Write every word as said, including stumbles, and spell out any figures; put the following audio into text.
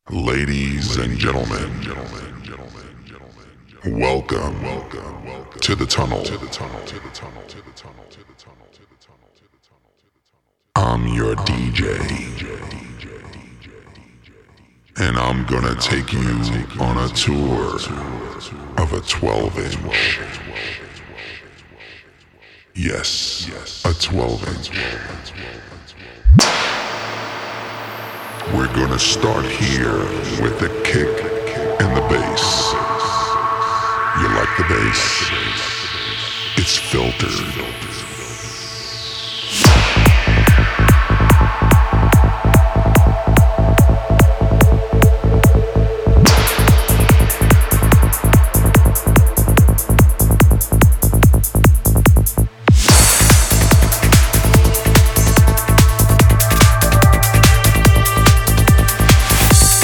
Ladies and gentlemen, welcome to the tunnel. I'm your D J, and I'm gonna take you on a tour of a twelve inch. Yes, a twelve inch. We're gonna start here with the kick and the bass. You like the bass? It's filtered.